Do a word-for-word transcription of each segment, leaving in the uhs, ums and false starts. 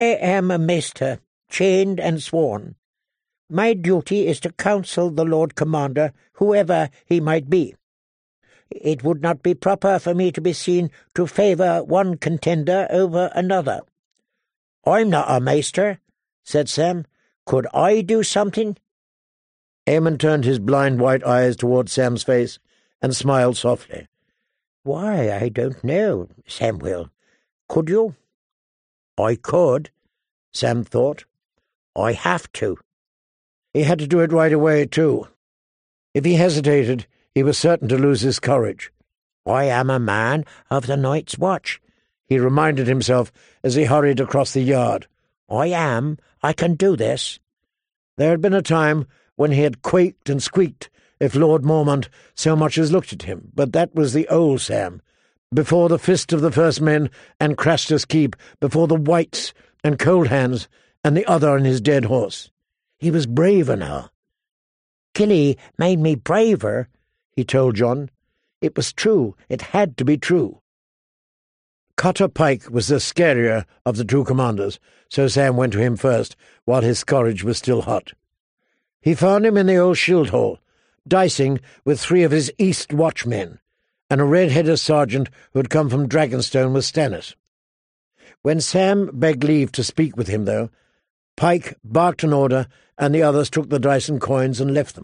am a maester, chained and sworn. My duty is to counsel the Lord Commander, whoever he might be. It would not be proper for me to be seen to favour one contender over another." "I'm not a maester," said Sam. "Could I do something?" Eamon turned his blind white eyes towards Sam's face and smiled softly. "Why, I don't know, Samuel. Could you?" "I could," Sam thought. "I have to." He had to do it right away, too. If he hesitated, he was certain to lose his courage. "I am a man of the night's watch," he reminded himself as he hurried across the yard. "I am. I can do this." There had been a time when he had quaked and squeaked if Lord Mormont so much as looked at him, but that was the old Sam, before the fist of the first men and Craster's Keep, before the Whites and Cold Hands and the other on his dead horse. He was braver now. "Killy made me braver," he told John. It was true. It had to be true. Cutter Pike was the scarier of the two commanders, so Sam went to him first, while his courage was still hot. He found him in the old shield hall, dicing with three of his East watchmen, and a red-headed sergeant who had come from Dragonstone with Stannis. When Sam begged leave to speak with him, though, Pike barked an order, and the others took the dice and coins and left them.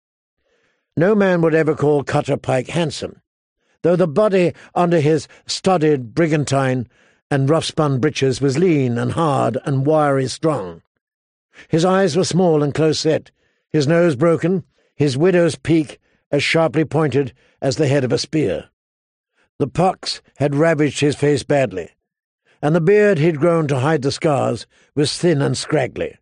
No man would ever call Cutter Pike handsome, though the body under his studded brigantine and rough-spun breeches was lean and hard and wiry strong. His eyes were small and close-set, his nose broken, his widow's peak as sharply pointed as the head of a spear. The pox had ravaged his face badly, and the beard he'd grown to hide the scars was thin and scraggly.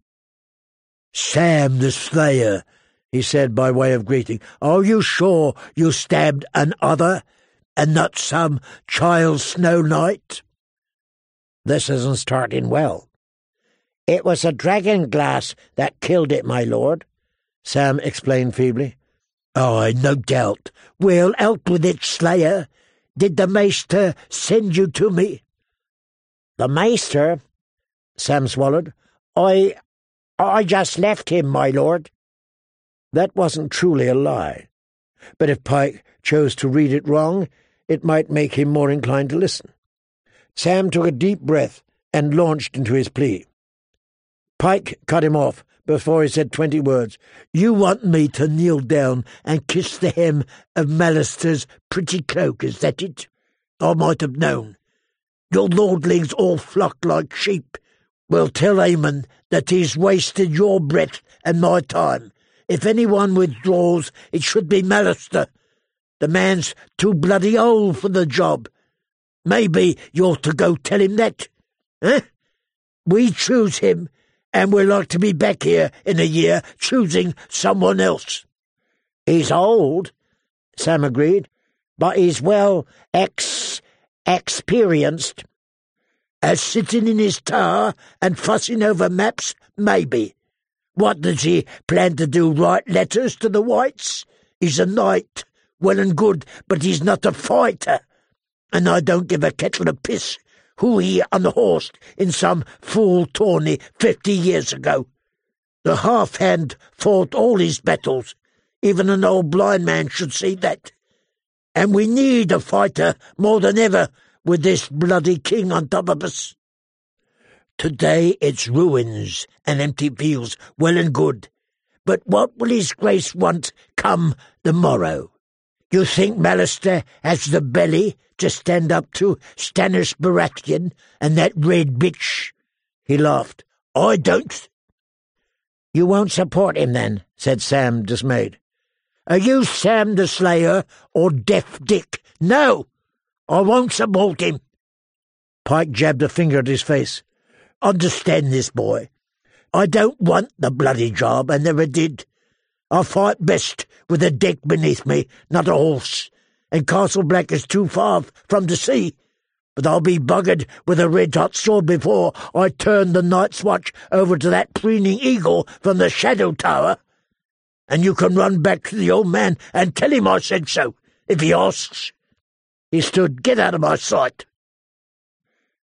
"Sam the Slayer," he said by way of greeting, "are you sure you stabbed an other, and not some child Snow Knight?" "This isn't starting well." "It was a dragon glass that killed it, my lord," Sam explained feebly. "Aye, no doubt. Well, out with it, Slayer. Did the maester send you to me?" "The maester?" Sam swallowed. I... I just left him, my lord." That wasn't truly a lie, but if Pike chose to read it wrong, it might make him more inclined to listen. Sam took a deep breath and launched into his plea. Pike cut him off before he said twenty words. "You want me to kneel down and kiss the hem of Mallister's pretty cloak, is that it? I might have known. Your lordlings all flock like sheep. Well, tell Eamon that he's wasted your breath and my time. If anyone withdraws, it should be Mallister. The man's too bloody old for the job. Maybe you ought to go tell him that. Eh? We choose him, and we're like to be back here in a year choosing someone else." "He's old," Sam agreed, "but he's well ex... experienced." "As sitting in his tower and fussing over maps, maybe. What does he plan to do, write letters to the Whites? He's a knight, well and good, but he's not a fighter. And I don't give a kettle of piss who he unhorsed in some fool tourney fifty years ago. The half-hand fought all his battles. Even an old blind man should see that. And we need a fighter more than ever, with this bloody king on top of us. Today it's ruins and empty fields, well and good. But what will his grace want come the morrow? You think Mallister has the belly to stand up to Stannis Baratheon and that red bitch?" He laughed. "I don't." "You won't support him, then?" said Sam, dismayed. "Are you Sam the Slayer or Deaf Dick? No! I won't support him." Pike jabbed a finger at his face. "Understand this, boy. I don't want the bloody job, and never did. I fight best with a deck beneath me, not a horse, and Castle Black is too far from the sea. But I'll be buggered with a red-hot sword before I turn the Night's Watch over to that preening eagle from the Shadow Tower. And you can run back to the old man and tell him I said so, if he asks." He stood, "Get out of my sight."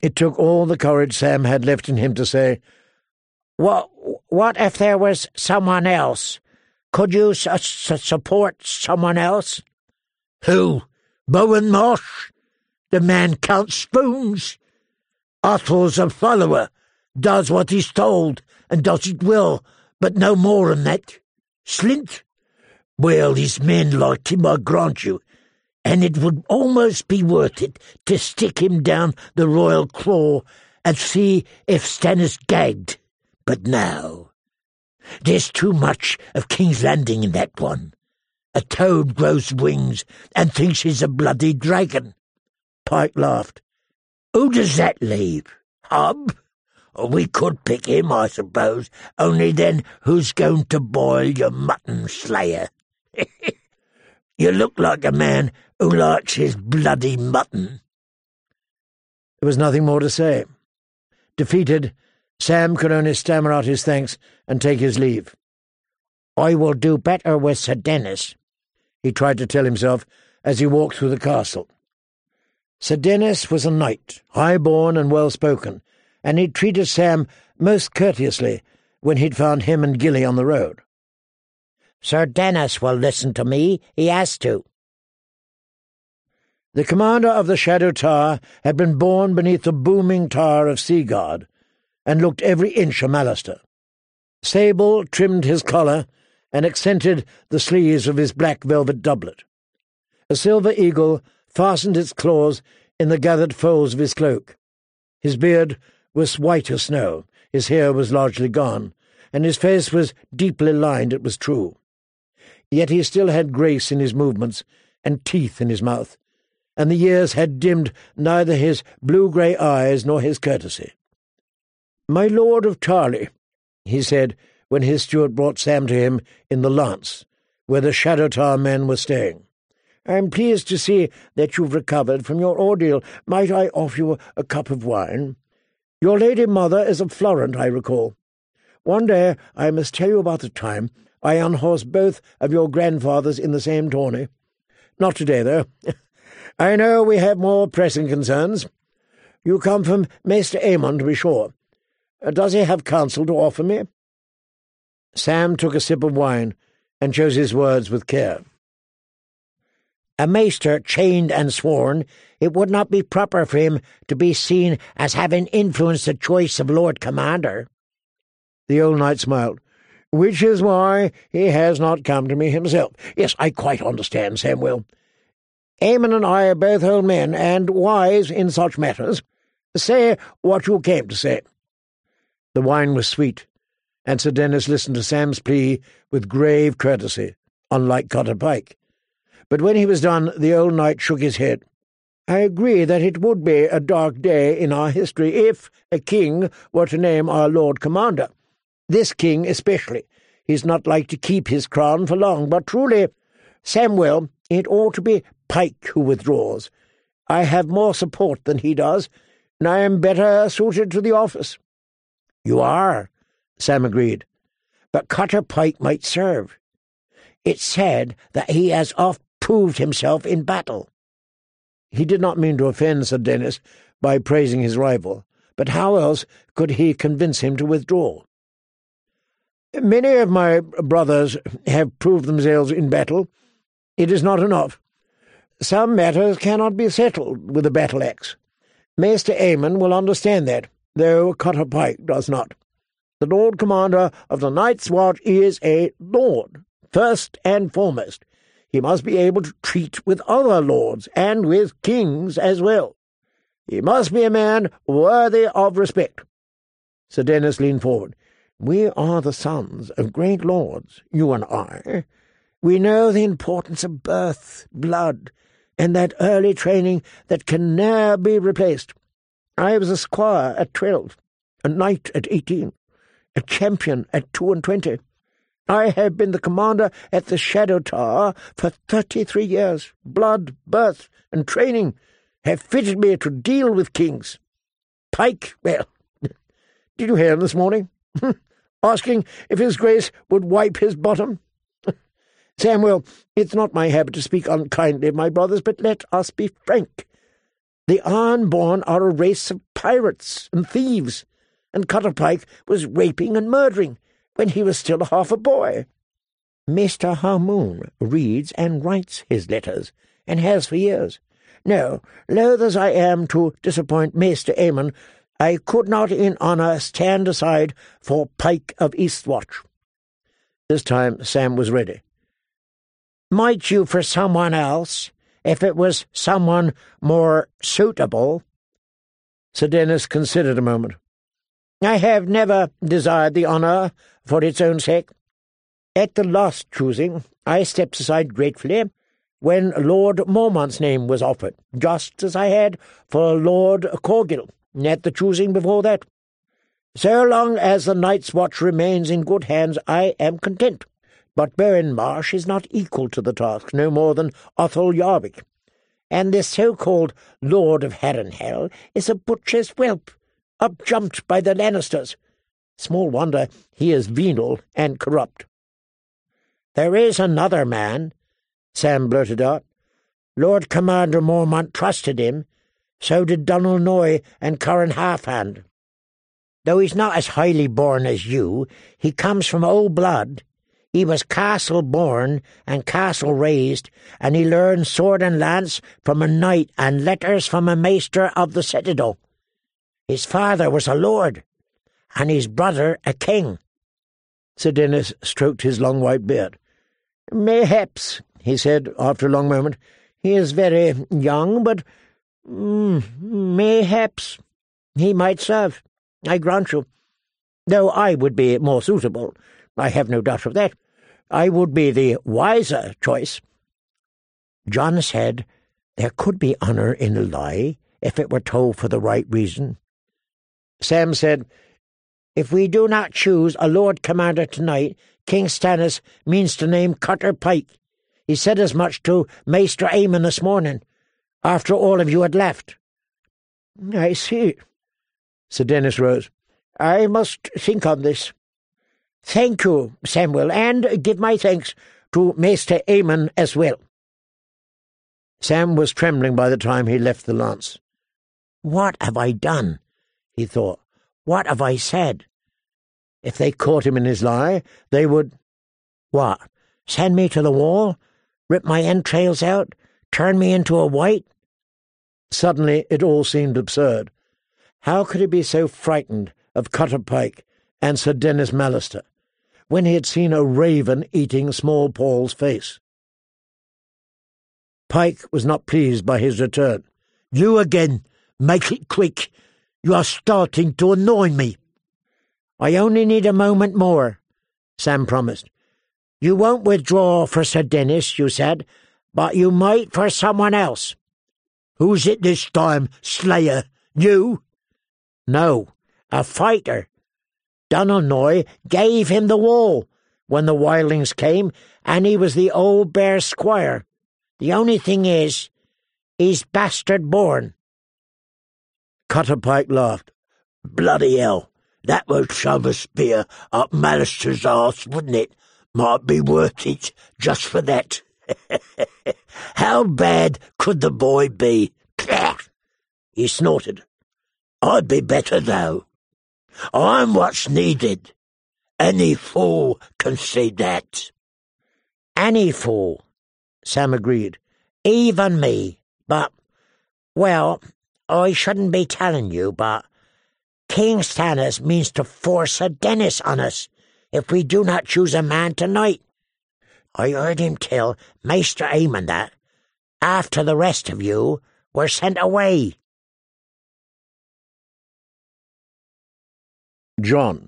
It took all the courage Sam had left in him to say, What, what if there was someone else? Could you su- su- support someone else? Who? Bowen Marsh? The man counts spoons. Atholl's a follower, does what he's told, and does it well, but no more than that. Slint? Well, his men like him, I grant you, and it would almost be worth it to stick him down the royal claw and see if Stannis gagged. But no, there's too much of King's Landing in that one. A toad grows wings and thinks he's a bloody dragon. Pike laughed. Who does that leave? Hub? We could pick him, I suppose, only then who's going to boil your mutton, Slayer? You look like a man who likes his bloody mutton. There was nothing more to say. Defeated, Sam could only stammer out his thanks and take his leave. I will do better with Sir Dennis, he tried to tell himself as he walked through the castle. Sir Dennis was a knight, high-born and well-spoken, and he'd treated Sam most courteously when he'd found him and Gilly on the road. Sir Dennis will listen to me. He has to. The commander of the Shadow Tower had been born beneath the booming tower of Seaguard, and looked every inch a Mallister. Sable trimmed his collar and accented the sleeves of his black velvet doublet. A silver eagle fastened its claws in the gathered folds of his cloak. His beard was white as snow, his hair was largely gone, and his face was deeply lined, it was true. Yet he still had grace in his movements and teeth in his mouth, and the years had dimmed neither his blue-grey eyes nor his courtesy. "My Lord of Tarley," he said when his steward brought Sam to him in the Lance, where the Shadow Tower men were staying. "I am pleased to see that you've recovered from your ordeal. Might I offer you a cup of wine? Your lady mother is a Florent, I recall. One day I must tell you about the time I unhorsed both of your grandfathers in the same tourney. Not today, though. I know we have more pressing concerns. You come from Maester Aemon, to be sure. Does he have counsel to offer me?" Sam took a sip of wine and chose his words with care. "A maester chained and sworn, it would not be proper for him to be seen as having influenced the choice of Lord Commander." The old knight smiled. "Which is why he has not come to me himself. Yes, I quite understand, Samwell. Aemon and I are both old men, and wise in such matters. Say what you came to say." The wine was sweet, and Sir Dennis listened to Sam's plea with grave courtesy, unlike Cotter Pike. But when he was done, the old knight shook his head. "I agree that it would be a dark day in our history if a king were to name our Lord Commander. This king especially. He's not like to keep his crown for long, but truly, Samwell, it ought to be Pike who withdraws. I have more support than he does, and I am better suited to the office." "You are," Sam agreed, "but Cotter Pike might serve. It's said that he has oft proved himself in battle." He did not mean to offend Sir Dennis by praising his rival, but how else could he convince him to withdraw? "Many of my brothers have proved themselves in battle. It is not enough. Some matters cannot be settled with a battle-axe. Maester Aemon will understand that, though Cotter Pike does not. The Lord Commander of the Night's Watch is a lord, first and foremost. He must be able to treat with other lords, and with kings as well. He must be a man worthy of respect." Sir Dennis leaned forward. "We are the sons of great lords, you and I. We know the importance of birth, blood, and that early training that can ne'er be replaced. I was a squire at twelve, a knight at eighteen, a champion at two and twenty. I have been the commander at the Shadow Tower for thirty-three years. Blood, birth, and training have fitted me to deal with kings. Pike, well, did you hear him this morning? Asking if his grace would wipe his bottom? Samwell, it's not my habit to speak unkindly of my brothers, but let us be frank. The Ironborn are a race of pirates and thieves, and Cutter Pike was raping and murdering when he was still half a boy. Mister Harmoon reads and writes his letters, and has for years. No, loath as I am to disappoint Maester Aemon, I could not in honour stand aside for Pike of Eastwatch." This time Sam was ready. "Might you for someone else, if it was someone more suitable?" Sir Dennis considered a moment. "I have never desired the honour for its own sake. At the last choosing, I stepped aside gratefully when Lord Mormont's name was offered, just as I had for Lord Corgil at the choosing before that. So long as the Night's Watch remains in good hands, I am content. But Berrin Marsh is not equal to the task, no more than Othel Yarwick. And this so-called Lord of Harrenhal is a butcher's whelp, up-jumped by the Lannisters. Small wonder he is venal and corrupt." "There is another man," Sam blurted out. "Lord Commander Mormont trusted him. So did Donal Noy and Curran Halfhand. Though he's not as highly born as you, he comes from old blood. He was castle-born and castle-raised, and he learned sword and lance from a knight and letters from a maester of the citadel. His father was a lord, and his brother a king." Sir Dennis stroked his long white beard. "Mayhaps," he said after a long moment. "He is very young, but mm, mayhaps he might serve, I grant you. Though I would be more suitable, I have no doubt of that. I would be the wiser choice." John said there could be honour in a lie if it were told for the right reason. Sam said, "If we do not choose a Lord Commander tonight, King Stannis means to name Cutter Pike. He said as much to Maester Aemon this morning, after all of you had left." "I see." Sir Dennis rose. "I must think on this. Thank you, Samwell, and give my thanks to Maester Aemon as well." Sam was trembling by the time he left the lance. "What have I done?" he thought. "What have I said? If they caught him in his lie, they would— What, send me to the wall? Rip my entrails out? Turn me into a wight?" Suddenly it all seemed absurd. How could he be so frightened of Cutter Pike and Sir Dennis Mallister, when he had seen a raven eating small Paul's face? Pike was not pleased by his return. "You again. Make it quick. You are starting to annoy me." "I only need a moment more," Sam promised. "You won't withdraw for Sir Dennis, you said, but you might for someone else." "Who's it this time, Slayer? You?" "No, a fighter. Donal Noy gave him the wall when the wildlings came, and he was the old bear squire. The only thing is, he's bastard-born." Cutter Pike laughed. "Bloody hell, that would shove a spear up Mallister's arse, wouldn't it? Might be worth it, just for that. How bad could the boy be?" He snorted. "I'd be better, though. I'm what's needed. Any fool can see that." "Any fool," Sam agreed. "Even me. But, well, I shouldn't be telling you, but King Stannis means to force a Dennis on us if we do not choose a man tonight. I heard him tell Maester Aemon that, after the rest of you were sent away." John.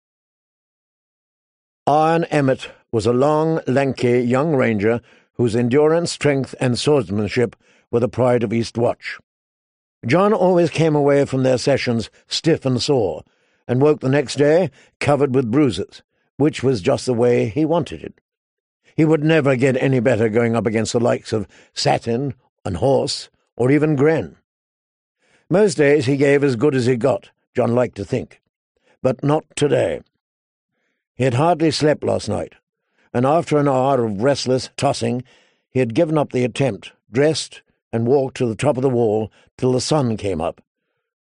Iron Emmett was a long, lanky young ranger whose endurance, strength, and swordsmanship were the pride of Eastwatch. John always came away from their sessions stiff and sore, and woke the next day covered with bruises, which was just the way he wanted it. He would never get any better going up against the likes of Satin and Horse, or even Gren. Most days he gave as good as he got, John liked to think. But not today. He had hardly slept last night, and after an hour of restless tossing, he had given up the attempt, dressed, and walked to the top of the wall till the sun came up,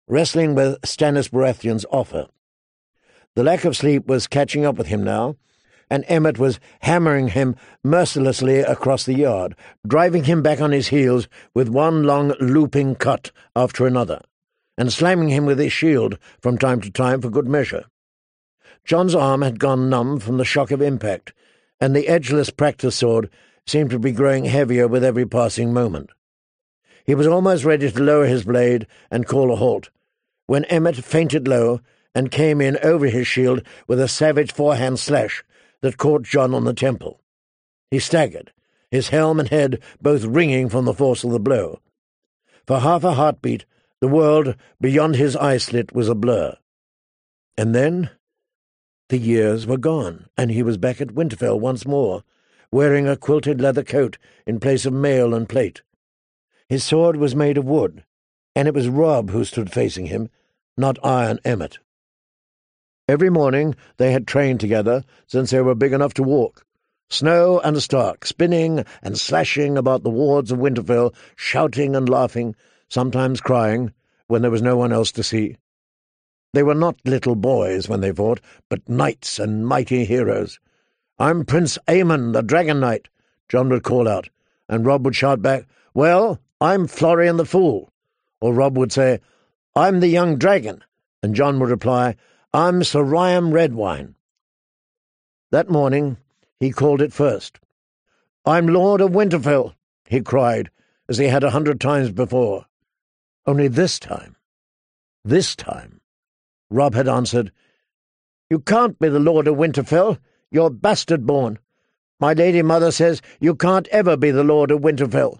wrestling with Stannis Baratheon's offer. The lack of sleep was catching up with him now, and Emmett was hammering him mercilessly across the yard, driving him back on his heels with one long looping cut after another, and slamming him with his shield from time to time for good measure. Jon's arm had gone numb from the shock of impact, and the edgeless practice sword seemed to be growing heavier with every passing moment. He was almost ready to lower his blade and call a halt, when Emmett fainted low and came in over his shield with a savage forehand slash that caught Jon on the temple. He staggered, his helm and head both ringing from the force of the blow. For half a heartbeat, the world beyond his eye-slit was a blur. And then the years were gone, and he was back at Winterfell once more, wearing a quilted leather coat in place of mail and plate. His sword was made of wood, and it was Robb who stood facing him, not Iron Emmett. Every morning they had trained together since they were big enough to walk, Snow and Stark spinning and slashing about the wards of Winterfell, shouting and laughing, sometimes crying, when there was no one else to see. They were not little boys when they fought, but knights and mighty heroes. "I'm Prince Aemon, the Dragon Knight," Jon would call out, and Robb would shout back, "Well, I'm Florian the Fool." Or Robb would say, "I'm the young dragon," and Jon would reply, "I'm Sir Ryam Redwine." That morning he called it first. "I'm Lord of Winterfell," he cried, as he had a hundred times before. Only this time, this time, Robb had answered, "You can't be the Lord of Winterfell. You're bastard-born. My lady mother says you can't ever be the Lord of Winterfell."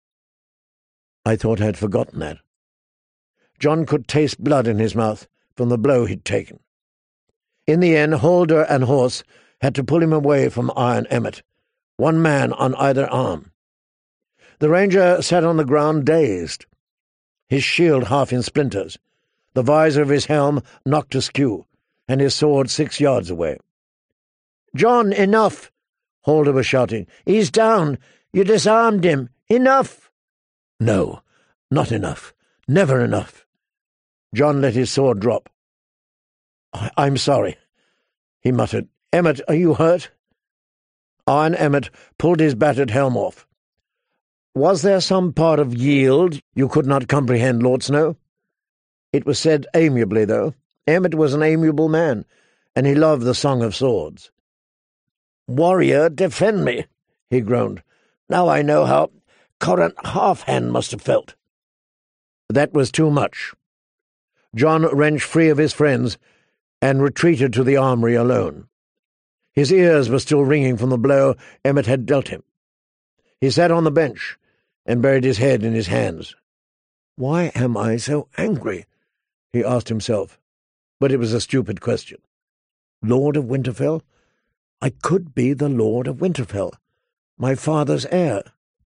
I thought I'd forgotten that. Jon could taste blood in his mouth from the blow he'd taken. In the end, Halder and Horse had to pull him away from Iron Emmett, one man on either arm. The ranger sat on the ground dazed, his shield half in splinters, the visor of his helm knocked askew, and his sword six yards away. "Jon, enough!" Halder was shouting. "He's down! You disarmed him! Enough!" No, not enough. Never enough. Jon let his sword drop. I- I'm sorry," he muttered. "Emmett, are you hurt?" Iron Emmett pulled his battered helm off. "Was there some part of yield you could not comprehend, Lord Snow?" It was said amiably, though. Emmett was an amiable man, and he loved the Song of Swords. "Warrior, defend me," he groaned. "Now I know how Corran Halfhand must have felt." That was too much. Jon wrenched free of his friends and retreated to the armoury alone. His ears were still ringing from the blow Emmett had dealt him. He sat on the bench and buried his head in his hands. "Why am I so angry?" he asked himself, but it was a stupid question. Lord of Winterfell? I could be the Lord of Winterfell, my father's heir.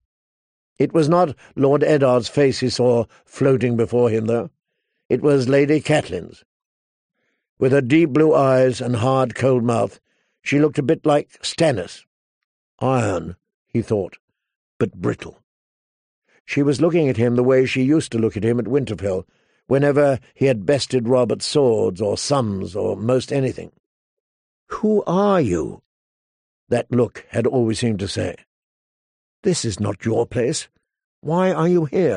It was not Lord Eddard's face he saw floating before him, though. It was Lady Catelyn's. With her deep blue eyes and hard, cold mouth, she looked a bit like Stannis. Iron, he thought, but brittle. She was looking at him the way she used to look at him at Winterfell, whenever he had bested Robb at swords or sums or most anything. "Who are you?" that look had always seemed to say. "This is not your place. Why are you here?"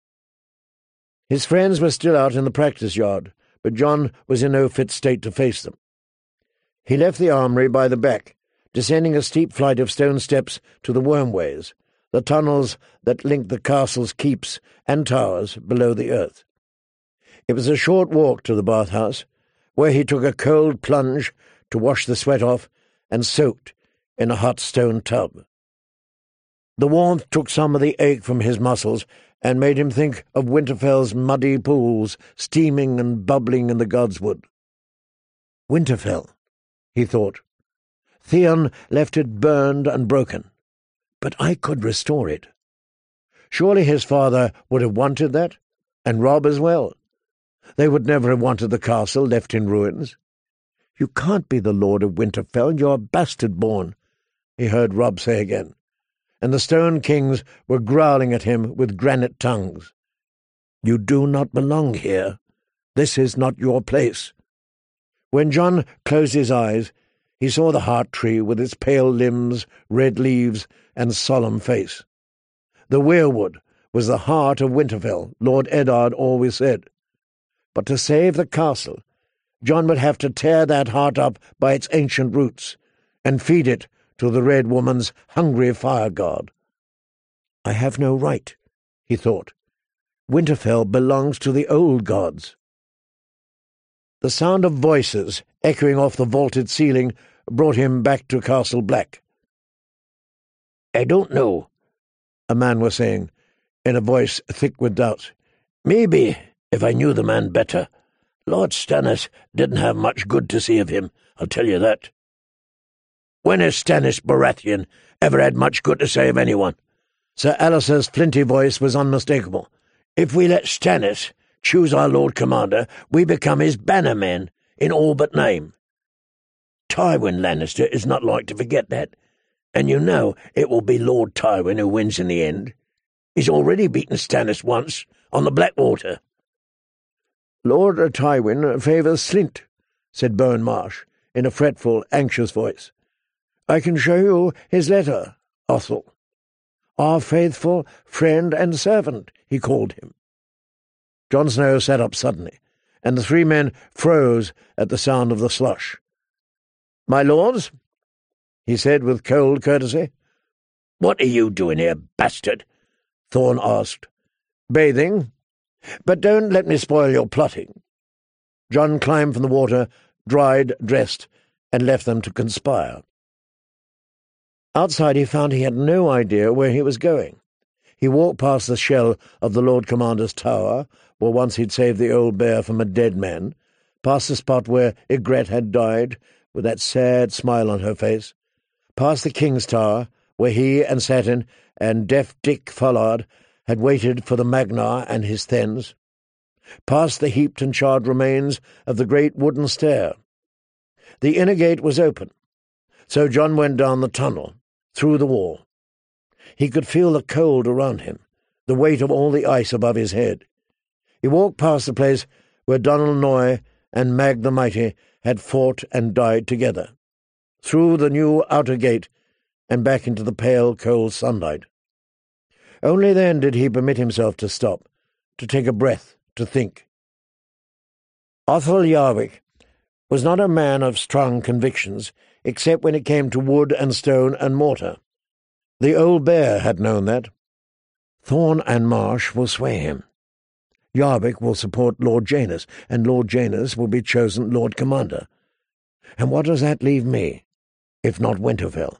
His friends were still out in the practice yard, but Jon was in no fit state to face them. He left the armoury by the back, descending a steep flight of stone steps to the wormways, the tunnels that linked the castle's keeps and towers below the earth. It was a short walk to the bathhouse, where he took a cold plunge to wash the sweat off and soaked in a hot stone tub. The warmth took some of the ache from his muscles and made him think of Winterfell's muddy pools steaming and bubbling in the godswood. Winterfell, he thought. Theon left it burned and broken, but I could restore it. Surely his father would have wanted that, and Robb as well. They would never have wanted the castle left in ruins. "You can't be the Lord of Winterfell, you're bastard-born," he heard Robb say again, and the Stone Kings were growling at him with granite tongues. "You do not belong here," This is not your place." When John closed his eyes, he saw the heart tree with its pale limbs, red leaves, and solemn face. The weirwood was the heart of Winterfell, Lord Eddard always said. But to save the castle, John would have to tear that heart up by its ancient roots and feed it to the Red Woman's hungry fire god. "I have no right," he thought. "Winterfell belongs to the old gods." The sound of voices echoing off the vaulted ceiling brought him back to Castle Black. "I don't know," a man was saying, in a voice thick with doubt. "Maybe, if I knew the man better. Lord Stannis didn't have much good to say of him, I'll tell you that." "When has Stannis Baratheon ever had much good to say of anyone?" Sir Alistair's flinty voice was unmistakable. "If we let Stannis choose our Lord Commander, we become his bannermen in all but name. Tywin Lannister is not like to forget that, and you know it will be Lord Tywin who wins in the end. He's already beaten Stannis once, on the Blackwater." "Lord Tywin favours Slint," said Bowen Marsh, in a fretful, anxious voice. "I can show you his letter, Othel. Our faithful friend and servant, he called him." Jon Snow sat up suddenly, and the three men froze at the sound of the slush. "My lords," he said with cold courtesy. "What are you doing here, bastard?" Thorne asked. "Bathing. But don't let me spoil your plotting." Jon climbed from the water, dried, dressed, and left them to conspire. Outside he found he had no idea where he was going. He walked past the shell of the Lord Commander's tower, where once he'd saved the old bear from a dead man, past the spot where Ygritte had died, with that sad smile on her face, past the King's Tower, where he and Satin and deaf Dick Fullard had waited for the Magnar and his Thens, past the heaped and charred remains of the great wooden stair. The inner gate was open, so Jon went down the tunnel, through the wall. He could feel the cold around him, the weight of all the ice above his head. He walked past the place where Donal Noy and Mag the Mighty had fought and died together, through the new outer gate and back into the pale, cold sunlight. Only then did he permit himself to stop, to take a breath, to think. Othel Yarwick was not a man of strong convictions, except when it came to wood and stone and mortar. The old bear had known that. Thorne and Marsh will sway him. Yarwick will support Lord Janos, and Lord Janos will be chosen Lord Commander. And what does that leave me, if not Winterfell?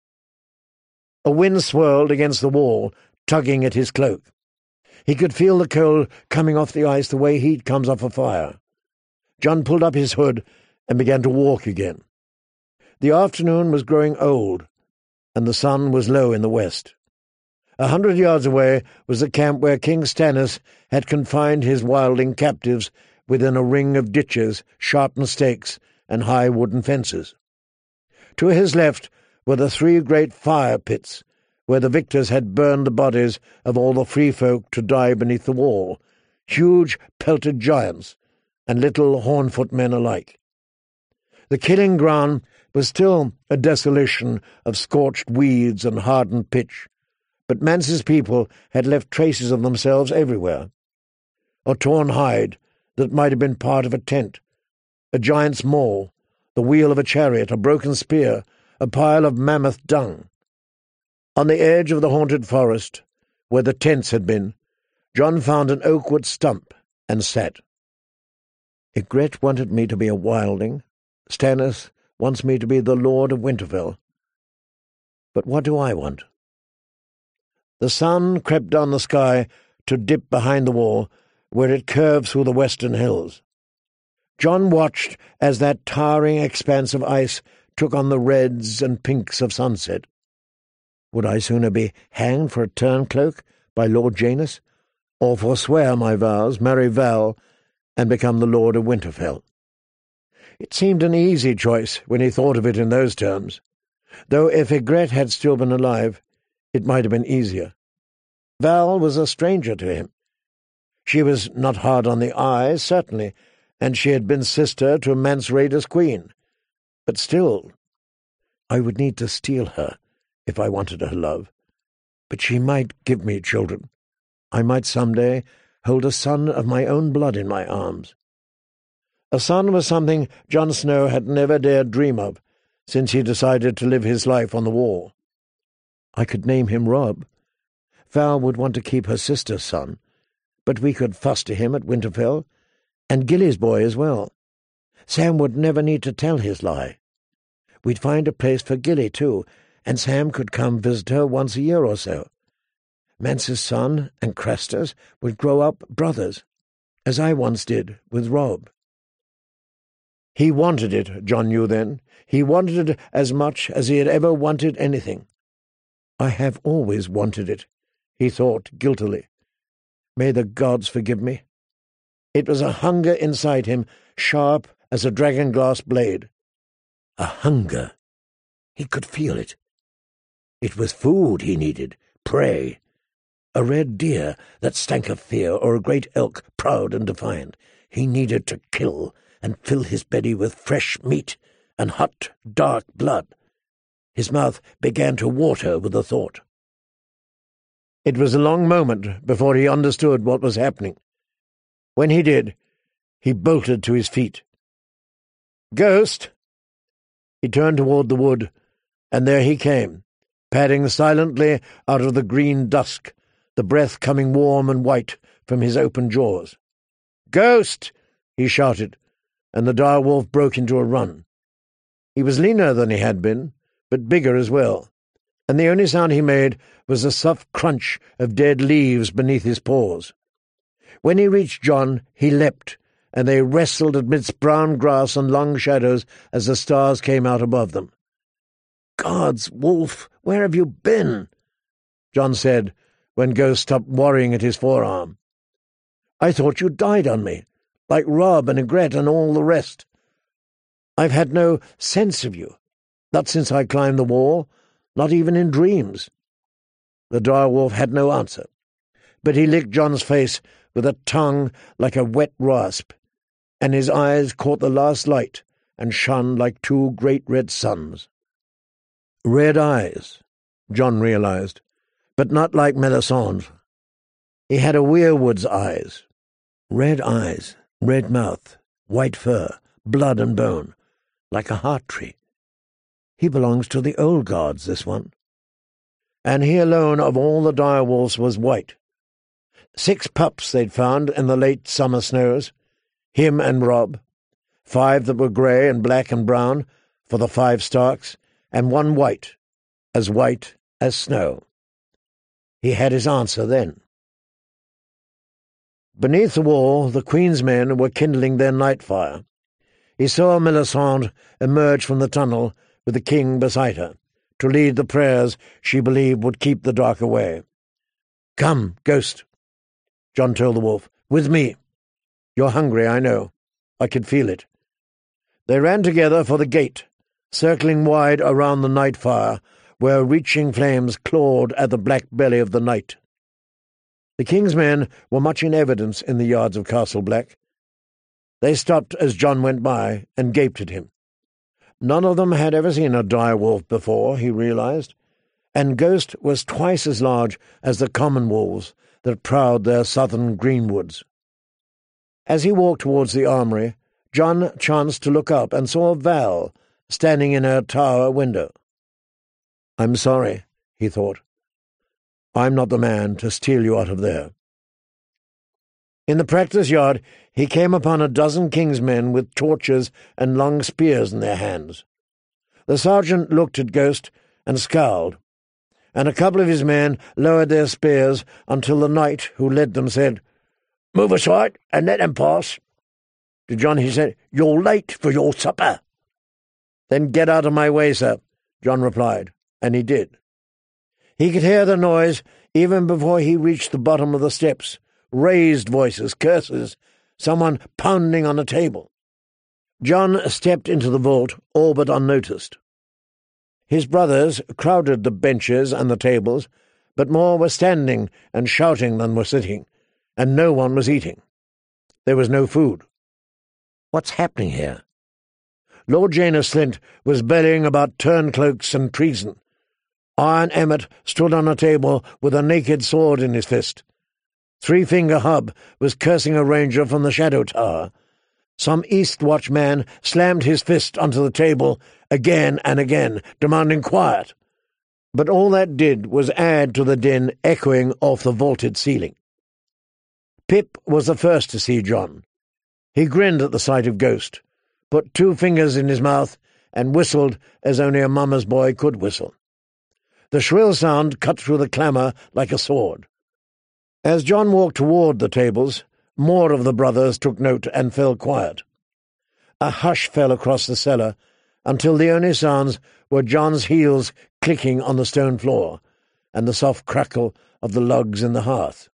A wind swirled against the wall, tugging at his cloak. He could feel the cold coming off the ice the way heat comes off a fire. Jon pulled up his hood and began to walk again. The afternoon was growing old, and the sun was low in the west. A hundred yards away was the camp where King Stannis had confined his wildling captives within a ring of ditches, sharpened stakes, and high wooden fences. To his left were the three great fire pits, where the victors had burned the bodies of all the free folk to die beneath the wall, huge pelted giants, and little hornfoot men alike. The killing ground was still a desolation of scorched weeds and hardened pitch, but Mance's people had left traces of themselves everywhere. A torn hide that might have been part of a tent, a giant's maul, the wheel of a chariot, a broken spear, a pile of mammoth dung. On the edge of the haunted forest, where the tents had been, Jon found an oakwood stump and sat. Ygritte wanted me to be a wildling. Stannis wants me to be the Lord of Winterfell. But what do I want? The sun crept down the sky to dip behind the wall, where it curved through the western hills. Jon watched as that towering expanse of ice took on the reds and pinks of sunset. Would I sooner be hanged for a turncloak by Lord Janos, or forswear my vows, marry Val, and become the Lord of Winterfell? It seemed an easy choice when he thought of it in those terms, though if Ygritte had still been alive, it might have been easier. Val was a stranger to him. She was not hard on the eyes, certainly, and she had been sister to Mance Rayder's queen. But still, I would need to steal her if I wanted her love. But she might give me children. I might some day hold a son of my own blood in my arms. A son was something Jon Snow had never dared dream of since he decided to live his life on the wall. I could name him Robb. Val would want to keep her sister's son, but we could foster him at Winterfell, and Gilly's boy as well. Sam would never need to tell his lie. We'd find a place for Gilly, too, and Sam could come visit her once a year or so. Mance's son and Craster's would grow up brothers, as I once did with Robb. He wanted it, Jon knew then. He wanted it as much as he had ever wanted anything. I have always wanted it, he thought guiltily. May the gods forgive me. It was a hunger inside him, sharp as a dragonglass blade. A hunger. He could feel it. It was food he needed, prey. A red deer that stank of fear, or a great elk, proud and defiant. He needed to kill and fill his belly with fresh meat and hot, dark blood. His mouth began to water with the thought. It was a long moment before he understood what was happening. When he did, he bolted to his feet. "Ghost!" He turned toward the wood, and there he came, padding silently out of the green dusk, the breath coming warm and white from his open jaws. "Ghost!" he shouted, and the direwolf broke into a run. He was leaner than he had been, but bigger as well, and the only sound he made was the soft crunch of dead leaves beneath his paws. When he reached Jon, he leapt, and they wrestled amidst brown grass and long shadows as the stars came out above them. "Gods, Wolf, where have you been?" Jon said, when Ghost stopped worrying at his forearm. "I thought you died on me, like Robb and Ygritte and all the rest. I've had no sense of you, not since I climbed the wall, not even in dreams." The direwolf had no answer, but he licked Jon's face with a tongue like a wet rasp, and his eyes caught the last light and shone like two great red suns. Red eyes, Jon realized, but not like Melisandre's. He had a weirwood's eyes. Red eyes, red mouth, white fur, blood and bone, like a heart tree. He belongs to the old gods, this one. And he alone of all the direwolves was white. Six pups they'd found in the late summer snows, him and Robb, five that were grey and black and brown for the five Starks, and one white, as white as snow. He had his answer then. Beneath the wall, the Queen's men were kindling their night fire. He saw Melisandre emerge from the tunnel with the king beside her, to lead the prayers she believed would keep the dark away. "Come, Ghost," Jon told the wolf. "With me. You're hungry, I know. I could feel it." They ran together for the gate, circling wide around the night fire, where reaching flames clawed at the black belly of the night. The king's men were much in evidence in the yards of Castle Black. They stopped as Jon went by and gaped at him. None of them had ever seen a direwolf before, he realized, and Ghost was twice as large as the common wolves that prowled their southern greenwoods. As he walked towards the armory, Jon chanced to look up and saw Val standing in her tower window. "I'm sorry," he thought. "I'm not the man to steal you out of there." In the practice yard he came upon a dozen king's men with torches and long spears in their hands. The sergeant looked at Ghost and scowled, and a couple of his men lowered their spears until the knight who led them said, "Move aside and let them pass." To Jon he said, "You're late for your supper." "Then get out of my way, sir," Jon replied, and he did. He could hear the noise even before he reached the bottom of the steps, raised voices, curses, someone pounding on a table. Jon stepped into the vault, all but unnoticed. His brothers crowded the benches and the tables, but more were standing and shouting than were sitting, and no one was eating. There was no food. What's happening here? Lord Janus Slint was bellying about turncloaks and treason. Iron Emmet stood on a table with a naked sword in his fist. Three-Finger Hub was cursing a ranger from the Shadow Tower. Some East Watch man slammed his fist onto the table again and again, demanding quiet. But all that did was add to the din echoing off the vaulted ceiling. Pip was the first to see John. He grinned at the sight of Ghost, put two fingers in his mouth, and whistled as only a mama's boy could whistle. The shrill sound cut through the clamour like a sword. As John walked toward the tables, more of the brothers took note and fell quiet. A hush fell across the cellar, until the only sounds were John's heels clicking on the stone floor, and the soft crackle of the logs in the hearth.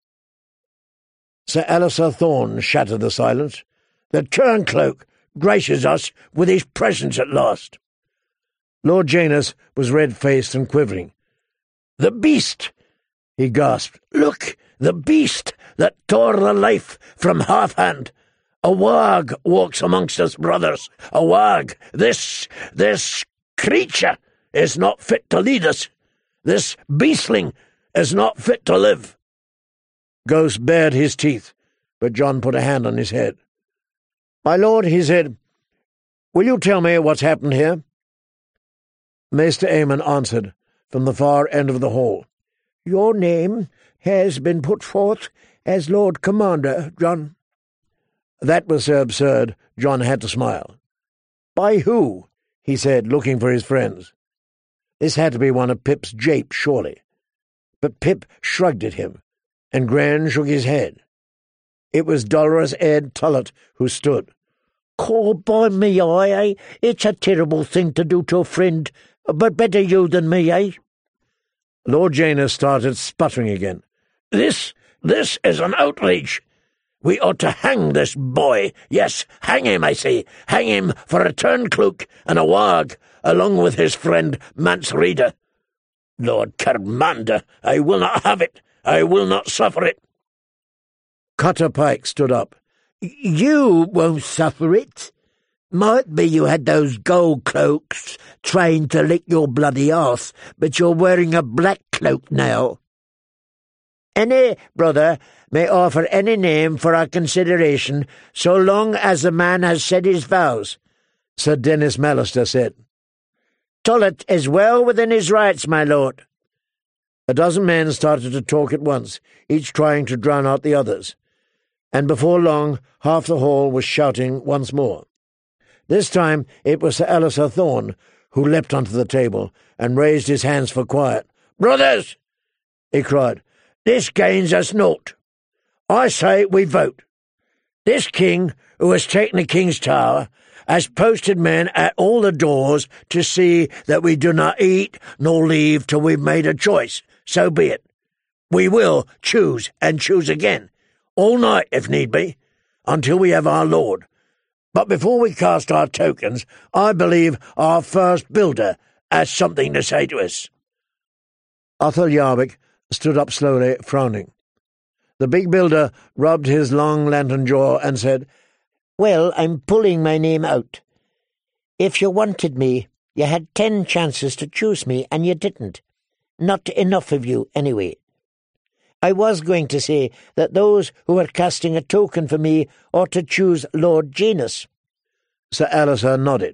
Sir Alistair Thorne shattered the silence. "The turncloak graces us with his presence at last." Lord Janus was red-faced and quivering. "The beast!" he gasped. "Look, the beast that tore the life from Halfhand. A warg walks amongst us, brothers. A warg. This, this creature is not fit to lead us. This beastling is not fit to live." Ghost bared his teeth, but John put a hand on his head. "My lord," he said, "will you tell me what's happened here?" Maester Aemon answered from the far end of the hall. "Your name has been put forth as Lord Commander, John." That was so absurd, John had to smile. "By who?" he said, looking for his friends. This had to be one of Pip's japes, surely. But Pip shrugged at him, and Gran shook his head. It was Dolorous Ed Tullet who stood. "Called by me, I, eh? It's a terrible thing to do to a friend, but better you than me, eh?" Lord Janus started sputtering again. This, this is an outrage. We ought to hang this boy. Yes, hang him, I say. Hang him for a turncloak and a warg, along with his friend Mance Rayder. Lord Commander, I will not have it. I will not suffer it." Cutter Pike stood up. "You won't suffer it. Might be you had those gold cloaks trained to lick your bloody arse, but you're wearing a black cloak now." "Any brother may offer any name for our consideration, so long as the man has said his vows," Sir Dennis Mallister said. "Tullet is well within his rights, my lord." A dozen men started to talk at once, each trying to drown out the others, and before long half the hall was shouting once more. This time it was Sir Alistair Thorne who leapt onto the table and raised his hands for quiet. "Brothers," he cried, "this gains us naught. I say we vote. This king, who has taken the King's Tower, has posted men at all the doors to see that we do not eat nor leave till we've made a choice. So be it. We will choose and choose again, all night if need be, until we have our lord. But before we cast our tokens, I believe our first builder has something to say to us." Othel Yarwick stood up slowly, frowning. The big builder rubbed his long lantern jaw and said, "Well, I'm pulling my name out. If you wanted me, you had ten chances to choose me, and you didn't. Not enough of you, anyway. I was going to say that those who were casting a token for me ought to choose Lord Janus." Sir Alistair nodded.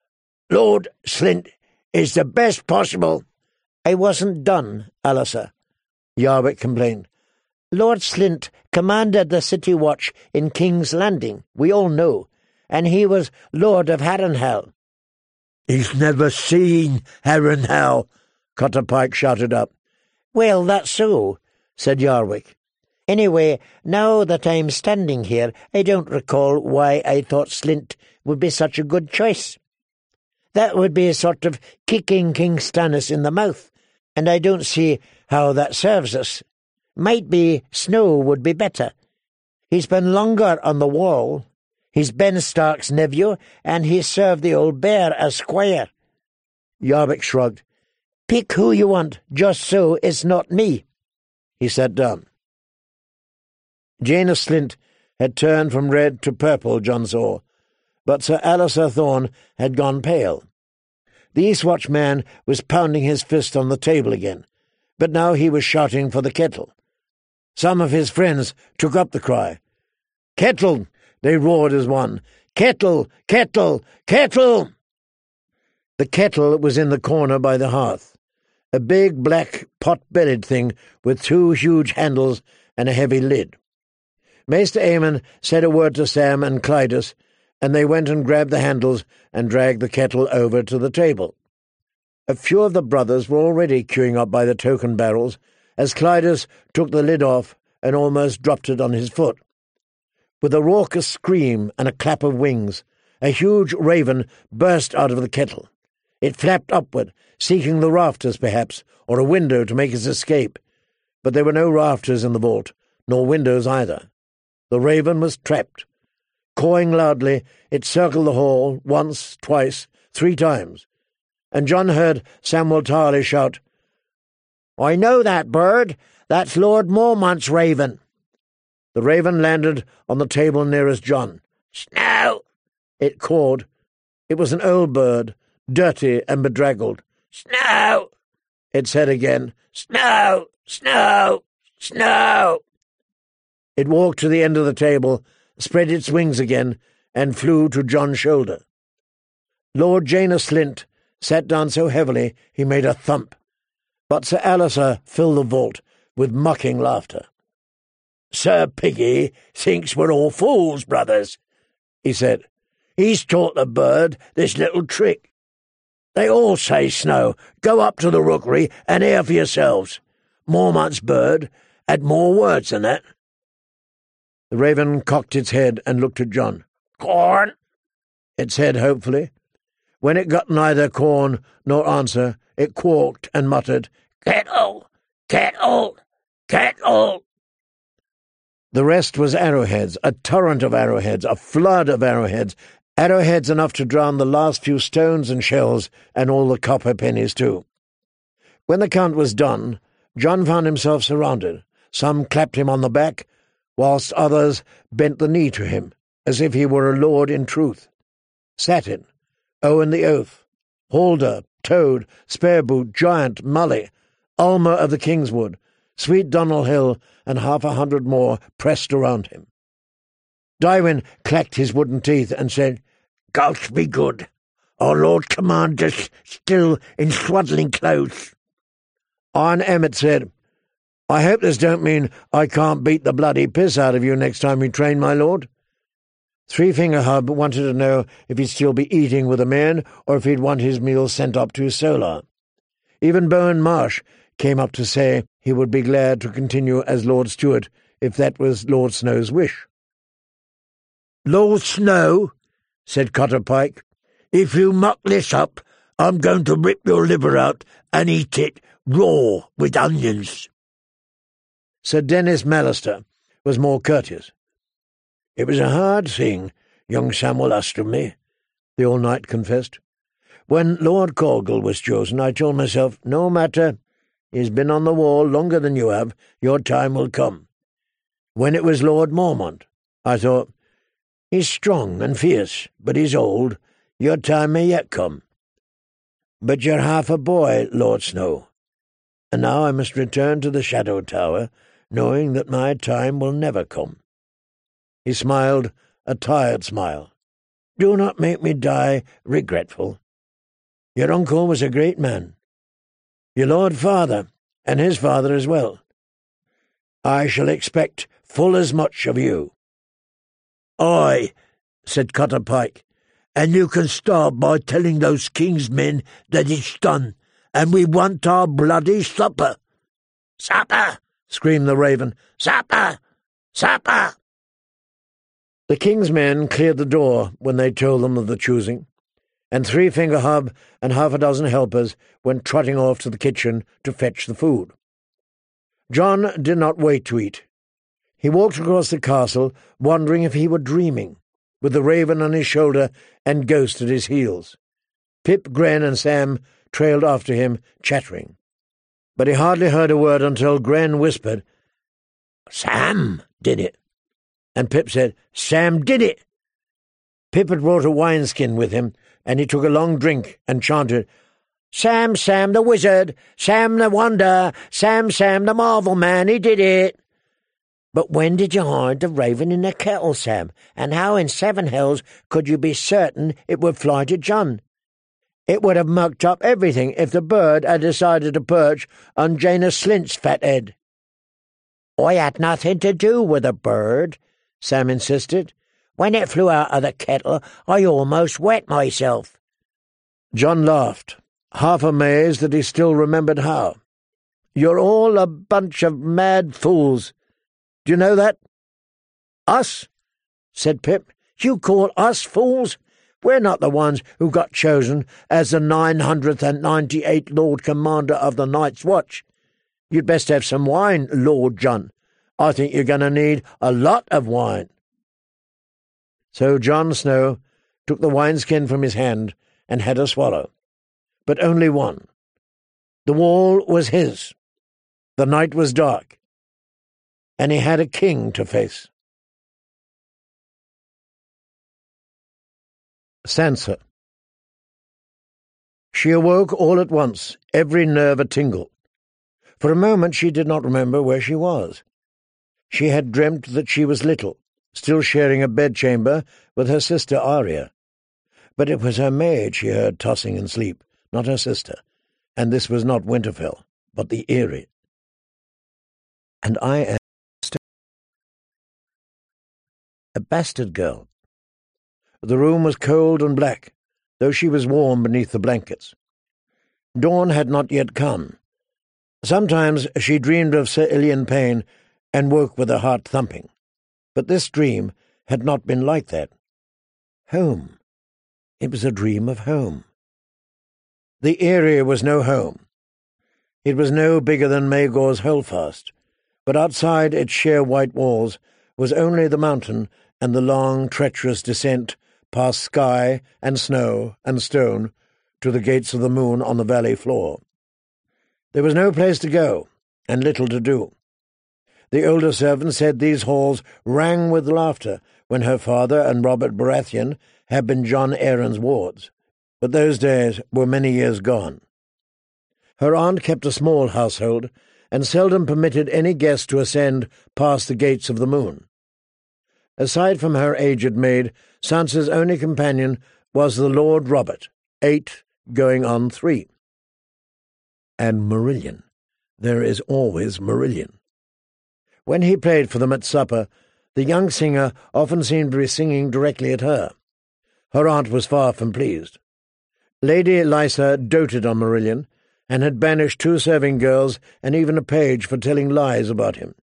"Lord Slint is the best possible—" "I wasn't done, Alistair," Yarwick complained. "Lord Slint commanded the City Watch in King's Landing, we all know, and he was Lord of Harrenhal." "He's never seen Harrenhal," Cutter Pike shouted up. "Well, that's so," said Yarwick. "Anyway, now that I'm standing here, I don't recall why I thought Slint would be such a good choice. That would be a sort of kicking King Stannis in the mouth, and I don't see how that serves us. Might be Snow would be better. He's been longer on the wall. He's Ben Stark's nephew, and he's served the old bear as squire." Yarwick shrugged. "Pick who you want, just so it's not me." He sat down. Jane of Slint had turned from red to purple, John saw, but Sir Alistair Thorne had gone pale. The Eastwatch man was pounding his fist on the table again, but now he was shouting for the kettle. Some of his friends took up the cry. "Kettle!" they roared as one. "Kettle! Kettle! Kettle!" The kettle was in the corner by the hearth, a big black pot-bellied thing with two huge handles and a heavy lid. Maester Aemon said a word to Sam and Clydas, and they went and grabbed the handles and dragged the kettle over to the table. A few of the brothers were already queuing up by the token barrels, as Clydas took the lid off and almost dropped it on his foot. With a raucous scream and a clap of wings, a huge raven burst out of the kettle. It flapped upward, seeking the rafters, perhaps, or a window to make its escape. But there were no rafters in the vault, nor windows either. The raven was trapped. Cawing loudly, it circled the hall once, twice, three times, and John heard Samwell Tarley shout, "I know that bird. That's Lord Mormont's raven." The raven landed on the table nearest John. "Snow!" it cawed. It was an old bird, dirty and bedraggled. "Snow!" it said again. "Snow! Snow! Snow!" It walked to the end of the table, spread its wings again, and flew to John's shoulder. Lord Jane of Slint sat down so heavily he made a thump, but Sir Alistair filled the vault with mocking laughter. "Sir Piggy thinks we're all fools, brothers," he said. "He's taught the bird this little trick. They all say Snow. Go up to the rookery and hear for yourselves. Mormont's bird had more words than that." The raven cocked its head and looked at John. "Corn," it said hopefully. When it got neither corn nor answer, it quawked and muttered, "Kettle! Kettle! Kettle!" The rest was arrowheads, a torrent of arrowheads, a flood of arrowheads, arrowheads enough to drown the last few stones and shells, and all the copper pennies too. When the count was done, John found himself surrounded. Some clapped him on the back, whilst others bent the knee to him, as if he were a lord in truth. Satin, Owen the Oath, Halder, Toad, Spareboot, Giant, Mully, Ulmer of the Kingswood, Sweet Donald Hill, and half a hundred more pressed around him. Dywyn clacked his wooden teeth and said, "God be good. Our Lord Commander's still in swaddling clothes." Iron Emmet said, "I hope this don't mean I can't beat the bloody piss out of you next time we train, my lord." Three-Finger Hub wanted to know if he'd still be eating with the men, or if he'd want his meal sent up to his solar. Even Bowen Marsh came up to say he would be glad to continue as Lord Steward, if that was Lord Snow's wish. "Lord Snow," said Cotter Pike, "if you muck this up, I'm going to rip your liver out and eat it raw with onions." Sir Dennis Mallister was more courteous. "It was a hard thing, young Samuel asked of me," the All-Knight confessed. "When Lord Corgle was chosen, I told myself, no matter, he's been on the wall longer than you have, your time will come. When it was Lord Mormont, I thought, he's strong and fierce, but he's old, your time may yet come. But you're half a boy, Lord Snow, and now I must return to the Shadow Tower, knowing that my time will never come." He smiled, a tired smile. "Do not make me die regretful. Your uncle was a great man. Your Lord Father, and his father as well. I shall expect full as much of you." "Aye," said Cotter Pike, "and you can start by telling those king's men that it's done, and we want our bloody supper." "Supper!" screamed the raven. "Supper! Supper!" The king's men cleared the door when they told them of the choosing, and Three-Finger Hub and half a dozen helpers went trotting off to the kitchen to fetch the food. John did not wait to eat. He walked across the castle, wondering if he were dreaming, with the raven on his shoulder and Ghost at his heels. Pip, Gren, and Sam trailed after him, chattering. But he hardly heard a word until Gren whispered, "Sam did it." and Pip said, "Sam did it." Pip had brought a wineskin with him, and he took a long drink and chanted, "Sam, Sam the wizard, Sam the wonder, Sam, Sam the marvel man, he did it." "But when did you hide the raven in the kettle, Sam, and how in seven hells could you be certain it would fly to John? It would have mucked up everything if the bird had decided to perch on Janus Slint's fat head." "I had nothing to do with the bird," Sam insisted. "When it flew out of the kettle, I almost wet myself." John laughed, half amazed that he still remembered how. "You're all a bunch of mad fools. Do you know that?" "Us?" said Pip. "You call us fools? We're not the ones who got chosen as the nine hundred and ninety-eighth Lord Commander of the Night's Watch. You'd best have some wine, Lord John. I think you're going to need a lot of wine." So John Snow took the wineskin from his hand and had a swallow, but only one. The wall was his. The night was dark, and he had a king to face. Sansa. She awoke all at once, every nerve a-tingle. For a moment she did not remember where she was. She had dreamt that she was little, still sharing a bedchamber with her sister Arya. But it was her maid she heard tossing in sleep, not her sister, and this was not Winterfell, but the Eyrie. And I am a bastard girl. The room was cold and black, though she was warm beneath the blankets. Dawn had not yet come. Sometimes she dreamed of Sir Ilyn Payne and woke with her heart thumping. But this dream had not been like that. Home. It was a dream of home. The Eyrie was no home. It was no bigger than Maegor's Holdfast, but outside its sheer white walls was only the mountain and the long, treacherous descent past sky and snow and stone to the gates of the moon on the valley floor. There was no place to go, and little to do. The older servant said these halls rang with laughter when her father and Robert Baratheon had been Jon Arryn's wards, but those days were many years gone. Her aunt kept a small household, and seldom permitted any guest to ascend past the gates of the moon. Aside from her aged maid, Sansa's only companion was the Lord Robert, eight going on three. And Marillion. There is always Marillion. When he played for them at supper, the young singer often seemed to be singing directly at her. Her aunt was far from pleased. Lady Lysa doted on Marillion, and had banished two serving girls and even a page for telling lies about him.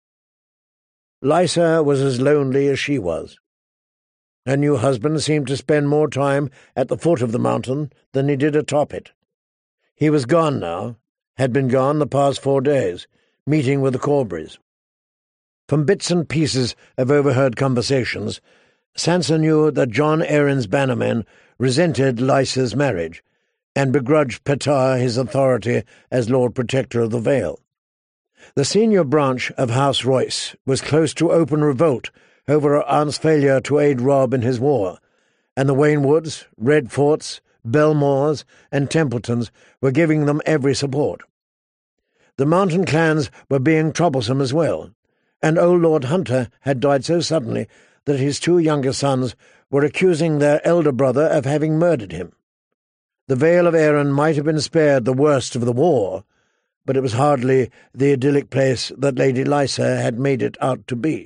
Lysa was as lonely as she was. Her new husband seemed to spend more time at the foot of the mountain than he did atop it. He was gone now, had been gone the past four days, meeting with the Corberys. From bits and pieces of overheard conversations, Sansa knew that Jon Arryn's bannermen resented Lysa's marriage, and begrudged Petar his authority as Lord Protector of the Vale. The senior branch of House Royce was close to open revolt over her aunt's failure to aid Robb in his war, and the Waynwoods, Redforts, Belmores, and Templetons were giving them every support. The mountain clans were being troublesome as well, and old Lord Hunter had died so suddenly that his two younger sons were accusing their elder brother of having murdered him. The Vale of Arryn might have been spared the worst of the war, but it was hardly the idyllic place that Lady Lysa had made it out to be.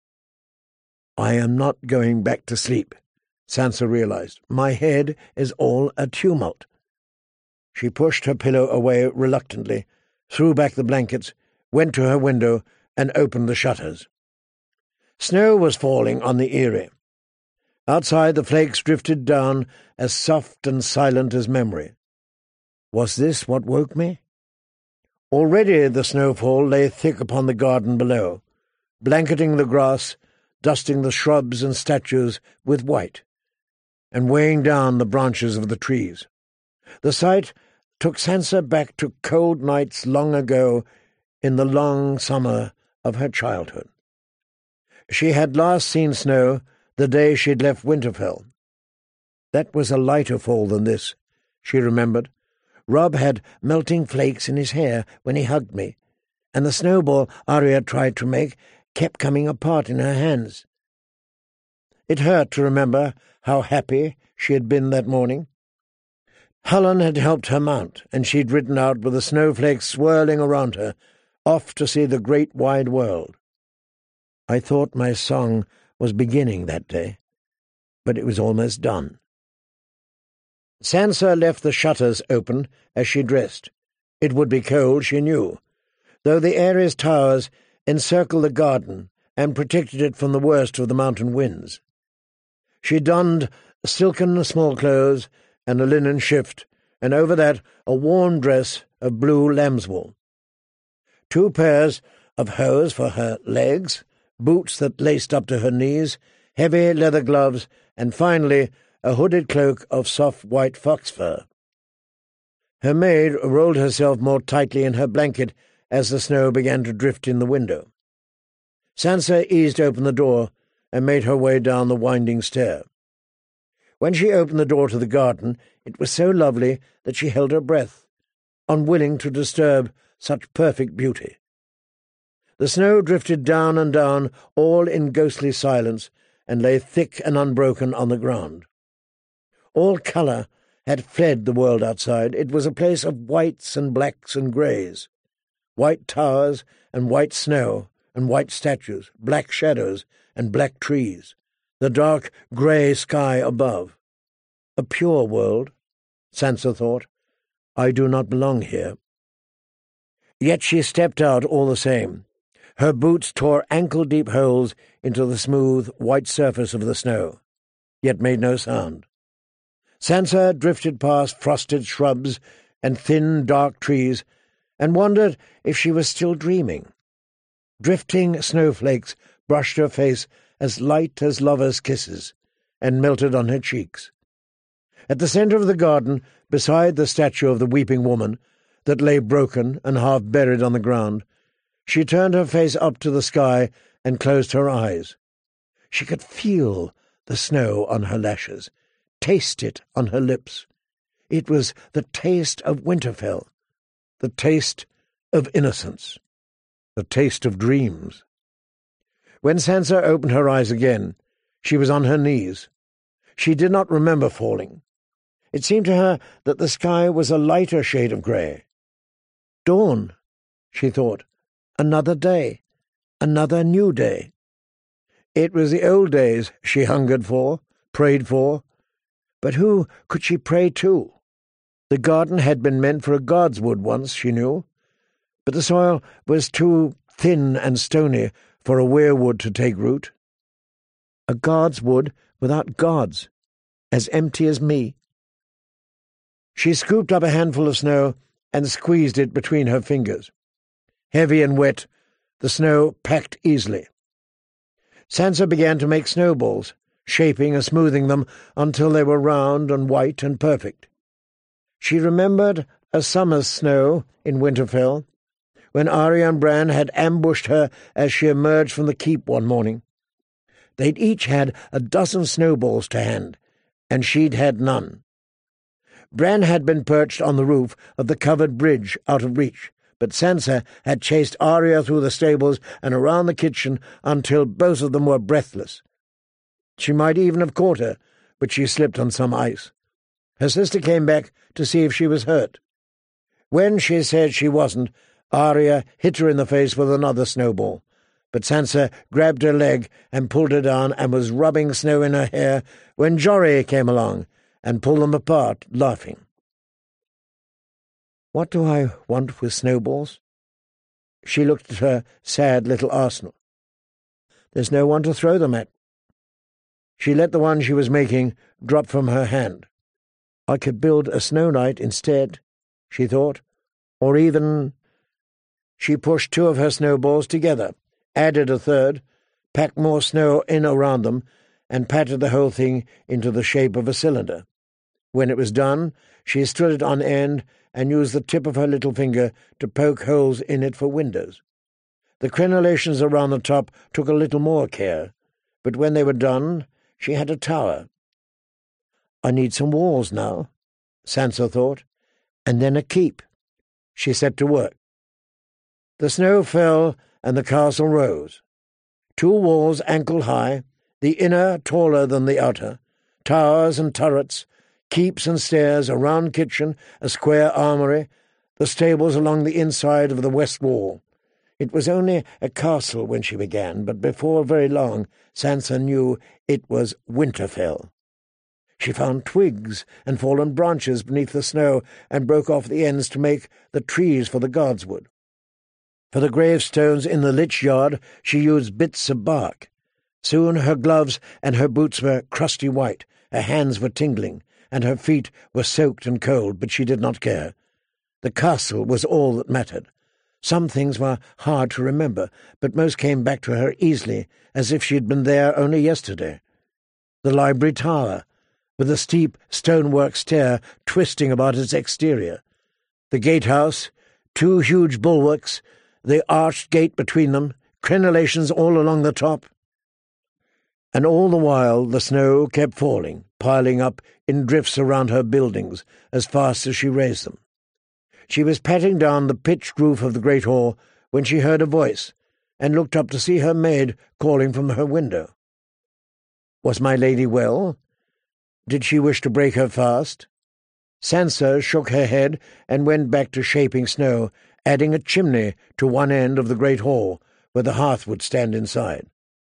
"I am not going back to sleep," Sansa realized. "My head is all a tumult." She pushed her pillow away reluctantly, threw back the blankets, went to her window, and opened the shutters. Snow was falling on the Eyrie. Outside the flakes drifted down as soft and silent as memory. Was this what woke me? Already the snowfall lay thick upon the garden below, blanketing the grass, dusting the shrubs and statues with white, and weighing down the branches of the trees. The sight took Sansa back to cold nights long ago in the long summer of her childhood. She had last seen snow the day she'd left Winterfell. That was a lighter fall than this, she remembered. Robb had melting flakes in his hair when he hugged me, and the snowball Arya tried to make kept coming apart in her hands. It hurt to remember how happy she had been that morning. Helen had helped her mount, and she'd ridden out with the snowflakes swirling around her, off to see the great wide world. I thought my song was beginning that day, but it was almost done. Sansa left the shutters open as she dressed. It would be cold, she knew, though the Ares towers encircled the garden and protected it from the worst of the mountain winds. She donned silken small clothes and a linen shift, and over that a warm dress of blue lambswool. Two pairs of hose for her legs, boots that laced up to her knees, heavy leather gloves, and finally a hooded cloak of soft white fox fur. Her maid rolled herself more tightly in her blanket as the snow began to drift in the window. Sansa eased open the door and made her way down the winding stair. When she opened the door to the garden, it was so lovely that she held her breath, unwilling to disturb such perfect beauty. The snow drifted down and down, all in ghostly silence, and lay thick and unbroken on the ground. All colour had fled the world outside. It was a place of whites and blacks and greys, white towers and white snow and white statues, black shadows and black trees, the dark grey sky above. A pure world, Sansa thought. I do not belong here. Yet she stepped out all the same. Her boots tore ankle-deep holes into the smooth, white surface of the snow, yet made no sound. Sansa drifted past frosted shrubs and thin, dark trees, and wondered if she was still dreaming. Drifting snowflakes brushed her face as light as lovers' kisses, and melted on her cheeks. At the centre of the garden, beside the statue of the weeping woman, that lay broken and half buried on the ground, she turned her face up to the sky and closed her eyes. She could feel the snow on her lashes, taste it on her lips. It was the taste of Winterfell, the taste of innocence, the taste of dreams. When Sansa opened her eyes again, she was on her knees. She did not remember falling. It seemed to her that the sky was a lighter shade of grey. Dawn, she thought. Another day. Another new day. It was the old days she hungered for, prayed for. But who could she pray to? The garden had been meant for a god's wood once, she knew, but the soil was too thin and stony for a weirwood to take root. A god's wood without gods, as empty as me. She scooped up a handful of snow and squeezed it between her fingers. Heavy and wet, the snow packed easily. Sansa began to make snowballs, shaping and smoothing them until they were round and white and perfect. She remembered a summer's snow in Winterfell, when Arya and Bran had ambushed her as she emerged from the keep one morning. They'd each had a dozen snowballs to hand, and she'd had none. Bran had been perched on the roof of the covered bridge out of reach, but Sansa had chased Arya through the stables and around the kitchen until both of them were breathless. She might even have caught her, but she slipped on some ice. Her sister came back to see if she was hurt. When she said she wasn't, Arya hit her in the face with another snowball, but Sansa grabbed her leg and pulled her down and was rubbing snow in her hair when Jory came along and pulled them apart, laughing. What do I want with snowballs? She looked at her sad little arsenal. There's no one to throw them at. She let the one she was making drop from her hand. I could build a snow knight instead, she thought, or even... She pushed two of her snowballs together, added a third, packed more snow in around them, and patted the whole thing into the shape of a cylinder. When it was done, she stood it on end and used the tip of her little finger to poke holes in it for windows. The crenellations around the top took a little more care, but when they were done, she had a tower. I need some walls now, Sansa thought, and then a keep. She set to work. The snow fell and the castle rose. Two walls ankle-high, the inner taller than the outer, towers and turrets, keeps and stairs, a round kitchen, a square armoury, the stables along the inside of the west wall. It was only a castle when she began, but before very long Sansa knew it was Winterfell. She found twigs and fallen branches beneath the snow and broke off the ends to make the trees for the godswood. For the gravestones in the lich yard she used bits of bark. Soon her gloves and her boots were crusty white, her hands were tingling, and her feet were soaked and cold, but she did not care. The castle was all that mattered. Some things were hard to remember, but most came back to her easily, as if she had been there only yesterday. The library tower, with a steep stonework stair twisting about its exterior. The gatehouse, two huge bulwarks, the arched gate between them, crenellations all along the top. And all the while the snow kept falling, piling up in drifts around her buildings as fast as she raised them. She was patting down the pitched roof of the great hall when she heard a voice, and looked up to see her maid calling from her window. Was my lady well? Did she wish to break her fast? Sansa shook her head and went back to shaping snow, adding a chimney to one end of the great hall, where the hearth would stand inside.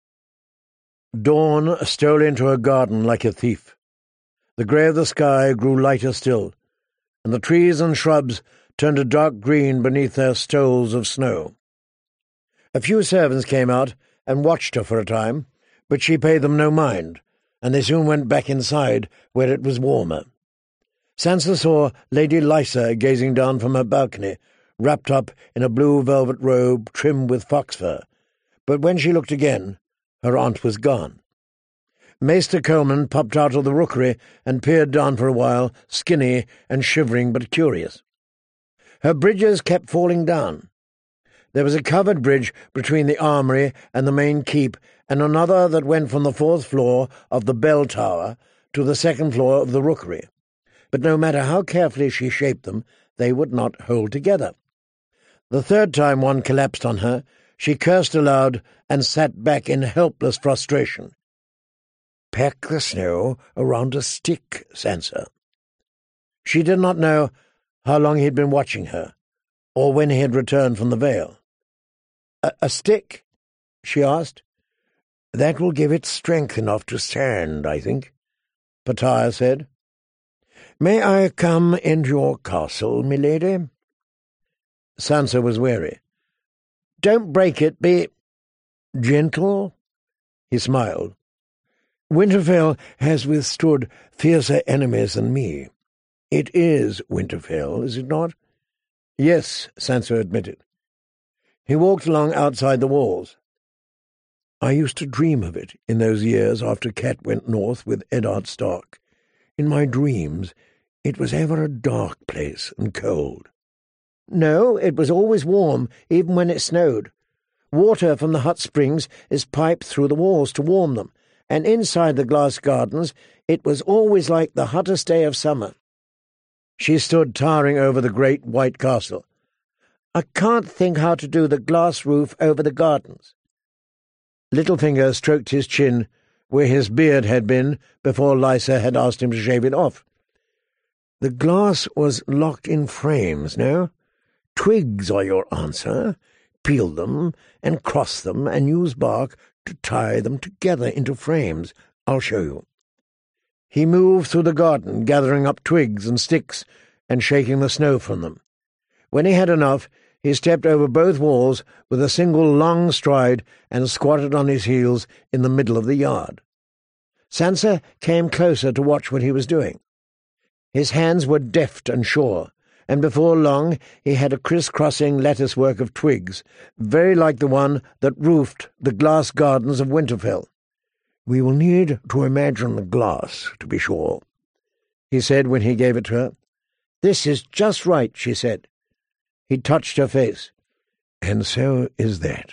Dawn stole into her garden like a thief. The grey of the sky grew lighter still, and the trees and shrubs turned a dark green beneath their stoles of snow. A few servants came out and watched her for a time, but she paid them no mind, and they soon went back inside, where it was warmer. Sansa saw Lady Lysa gazing down from her balcony, wrapped up in a blue velvet robe trimmed with fox fur, but when she looked again, her aunt was gone. Maester Coleman popped out of the rookery and peered down for a while, skinny and shivering but curious. Her bridges kept falling down. There was a covered bridge between the armoury and the main keep, and another that went from the fourth floor of the bell tower to the second floor of the rookery. But no matter how carefully she shaped them, they would not hold together. The third time one collapsed on her, she cursed aloud and sat back in helpless frustration. Pack the snow around a stick, Sansa. She did not know how long he had been watching her, or when he had returned from the Vale. A, a stick? She asked. That will give it strength enough to stand, I think, Pattaya said. May I come into your castle, milady? Sansa was wary. Don't break it, be gentle. He smiled. Winterfell has withstood fiercer enemies than me. It is Winterfell, is it not? Yes, Sansa admitted. He walked along outside the walls. I used to dream of it in those years after Cat went north with Eddard Stark. In my dreams, it was ever a dark place and cold. No, it was always warm, even when it snowed. Water from the hot springs is piped through the walls to warm them, and inside the glass gardens it was always like the hottest day of summer. She stood towering over the great white castle. I can't think how to do the glass roof over the gardens. Littlefinger stroked his chin where his beard had been before Lysa had asked him to shave it off. The glass was locked in frames, no? Twigs are your answer. Peel them and cross them and use bark to tie them together into frames. I'll show you. He moved through the garden, gathering up twigs and sticks and shaking the snow from them. When he had enough, he stepped over both walls with a single long stride and squatted on his heels in the middle of the yard. Sansa came closer to watch what he was doing. His hands were deft and sure, and before long he had a criss-crossing lattice-work of twigs, very like the one that roofed the glass gardens of Winterfell. We will need to imagine the glass, to be sure, he said when he gave it to her. This is just right, she said. He touched her face. And so is that.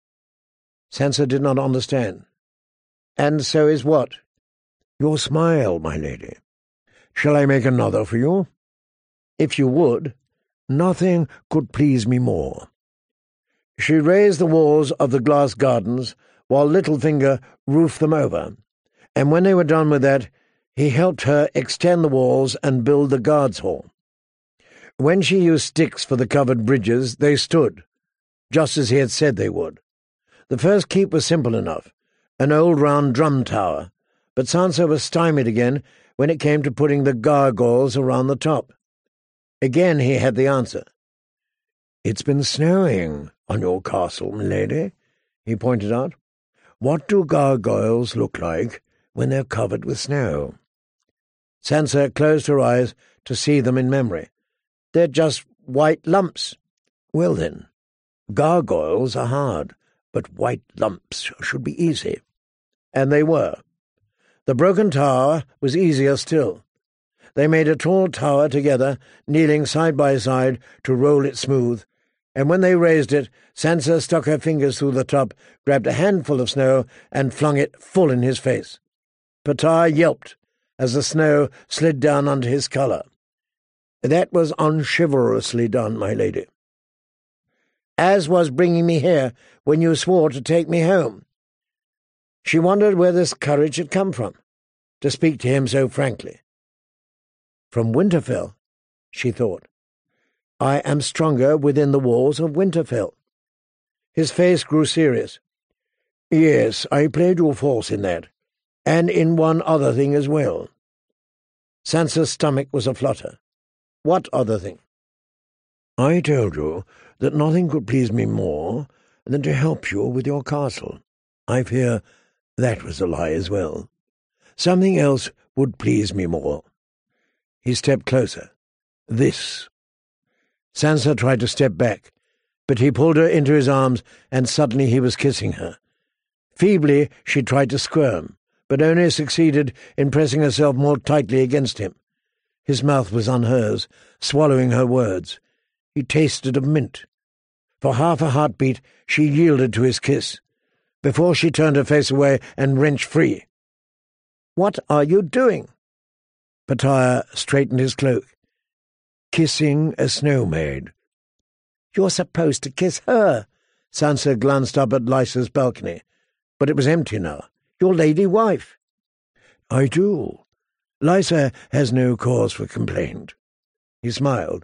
Sansa did not understand. And so is what? Your smile, my lady. Shall I make another for you? If you would. Nothing could please me more. She raised the walls of the glass gardens, while Littlefinger roofed them over, and when they were done with that, he helped her extend the walls and build the guards' hall. When she used sticks for the covered bridges, they stood, just as he had said they would. The first keep was simple enough, an old round drum tower, but Sansa was stymied again when it came to putting the gargoyles around the top. Again he had the answer. "It's been snowing on your castle, milady," he pointed out. "What do gargoyles look like when they're covered with snow?" Sansa closed her eyes to see them in memory. "They're just white lumps." "Well then, gargoyles are hard, but white lumps should be easy." And they were. The broken tower was easier still. They made a tall tower together, kneeling side by side to roll it smooth, and when they raised it, Sansa stuck her fingers through the top, grabbed a handful of snow, and flung it full in his face. Pattaya yelped as the snow slid down under his collar. "That was unchivalrously done, my lady." "As was bringing me here when you swore to take me home." She wondered where this courage had come from, to speak to him so frankly. From Winterfell, she thought. I am stronger within the walls of Winterfell. His face grew serious. "Yes, I played you false in that, and in one other thing as well." Sansa's stomach was aflutter. "What other thing?" "I told you that nothing could please me more than to help you with your castle. I fear that was a lie as well. Something else would please me more." He stepped closer. "This." Sansa tried to step back, but he pulled her into his arms, and suddenly he was kissing her. Feebly she tried to squirm, but only succeeded in pressing herself more tightly against him. His mouth was on hers, swallowing her words. He tasted of mint. For half a heartbeat she yielded to his kiss, before she turned her face away and wrenched free. "What are you doing?" Pattaya straightened his cloak. "Kissing a snow maid." "You're supposed to kiss her." Sansa glanced up at Lysa's balcony, but it was empty now. "Your lady wife." "I do. Lysa has no cause for complaint." He smiled.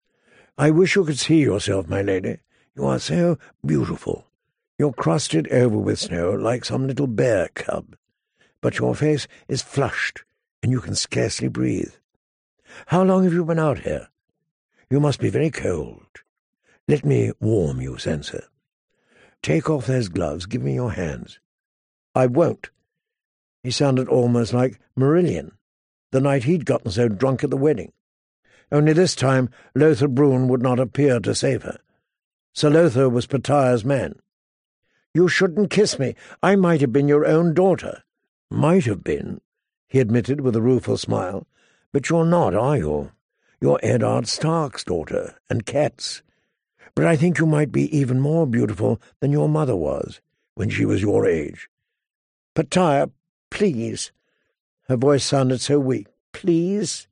"I wish you could see yourself, my lady. You are so beautiful. You're crusted over with snow like some little bear cub, but your face is flushed, and you can scarcely breathe. How long have you been out here? You must be very cold. Let me warm you, Sansa. Take off those gloves, give me your hands." "I won't." He sounded almost like Marillion, the night he'd gotten so drunk at the wedding. Only this time Lothar Brune would not appear to save her. Sir Lothar was Pattaya's man. "You shouldn't kiss me. I might have been your own daughter." "Might have been," he admitted with a rueful smile. "But you're not, are you? You're Eddard Stark's daughter, and Cat's. But I think you might be even more beautiful than your mother was, when she was your age." "Pattaya, please." Her voice sounded so weak. "Please."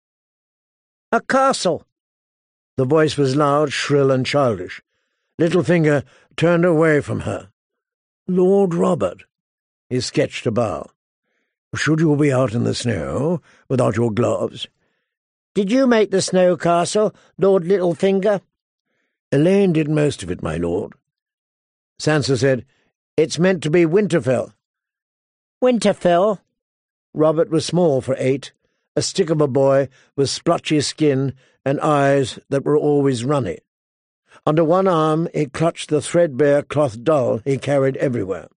"A castle." The voice was loud, shrill, and childish. Littlefinger turned away from her. "Lord Robert." He sketched a bow. "Should you be out in the snow, without your gloves?" "Did you make the snow castle, Lord Littlefinger?" "Elaine did most of it, my lord." Sansa said, "It's meant to be Winterfell." "Winterfell?" Robert was small for eight, a stick of a boy with splotchy skin and eyes that were always runny. Under one arm he clutched the threadbare cloth doll he carried everywhere.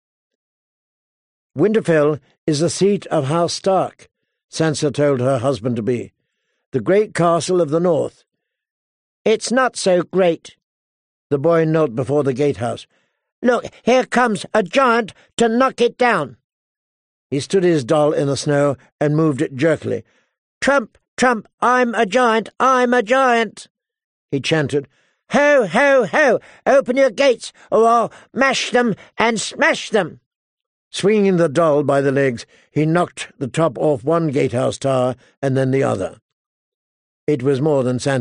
"Winterfell is the seat of House Stark," Sansa told her husband-to-be, "the great castle of the north." "It's not so great." The boy knelt before the gatehouse. "Look, here comes a giant to knock it down." He stood his doll in the snow and moved it jerkily. "Trump, Trump, I'm a giant, I'm a giant," he chanted. Ho, ho, ho! Open your gates, or I'll mash them and smash them!" Swinging the doll by the legs, he knocked the top off one gatehouse tower and then the other. It was more than Santa